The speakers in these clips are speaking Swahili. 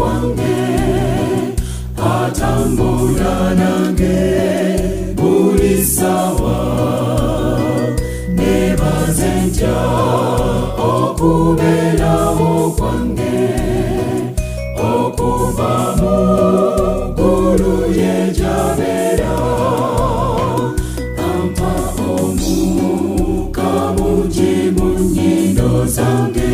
wange atambula nange buli sawa nebaze ntya okubeerawo kwange okuva mu ggulu lye gy'abeera ampa omukka mungi mu nnyindo zange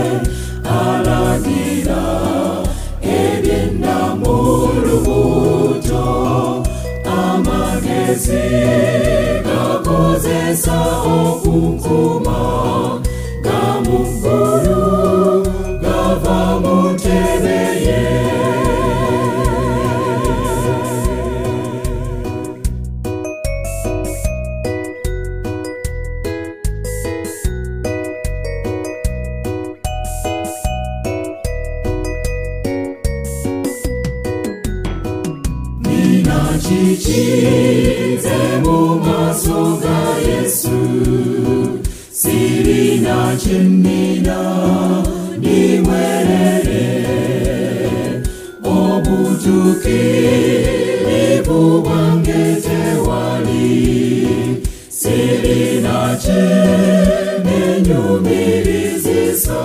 alagira ebyenda mu lubuto amagezi gakozesa okunkuma gamu ggulu gava mu ntebe ye. Chichize mu maaso ga Yesu sirina kyennina nimwerere obutuukirivu bwange tewali sirina kyennenyumirizisa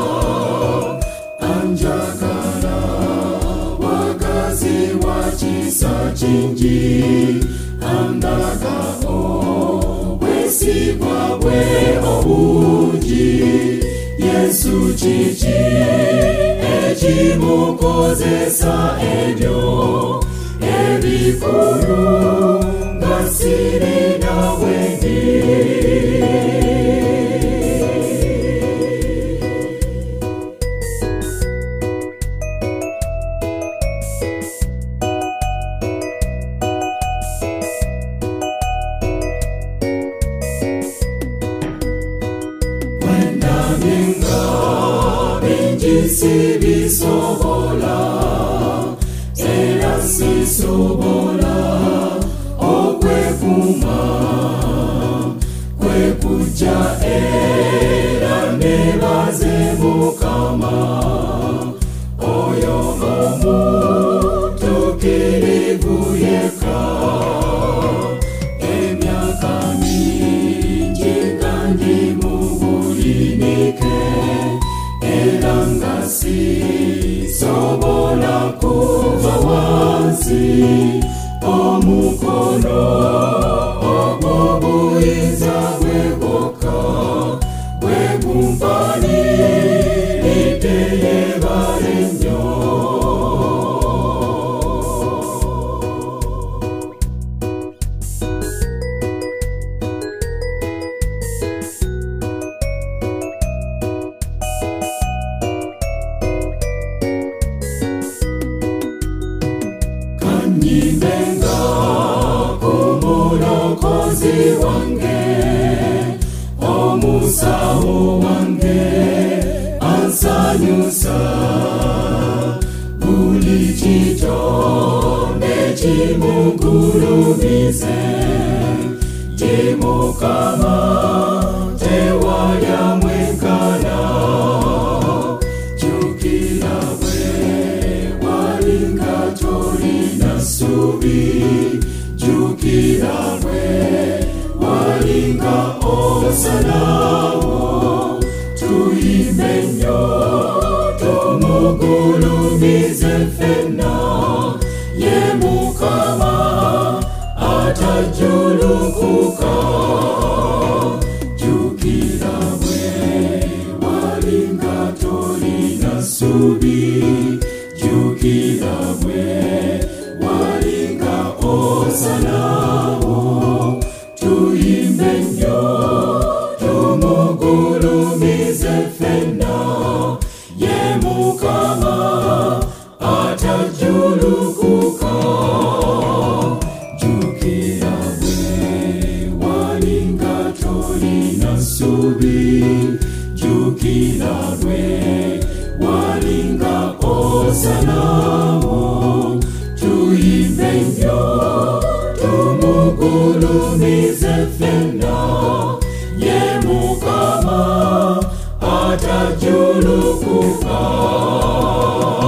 anjagala wagazi wa kisa kingi andaga obwesigwa bwe obungi Yesu kiki ekimukozesa ebyo ebikulu nga sirina bwendi. Sibisobola era sisobola okwekuma kwekuja era nebaze Mukama oyo omutuukirivu yekka emyaka mingi nga ndi mu buyinike era nga sisobola kuva wansi omukono ogw'obuyinza bwe bwokka bwe gumpaniridde yeebale nnyo. Nyimbenga kumulokozi wange omusawo wange ansanyusa buli kitonde kimugulumize ti Mukama tewali amwenkana jjukira bwe walinga tolina subi jjukira bwe walinga osalawo tuyimbe nnyo tumugulumize ffenna ye Mukama atajjulukuka jjukira bwe walinga tolina subi jjukira bwe walinga osalawo tuyimbe nnyo tumugulumize ffenna ye Mukama atajjulukuka jjukira bwe walinga tolina ssubi jjukira bwe walinga osalawo tuyimbe nnyo tumugulumize ffenna ye Mukama atajjulukuka.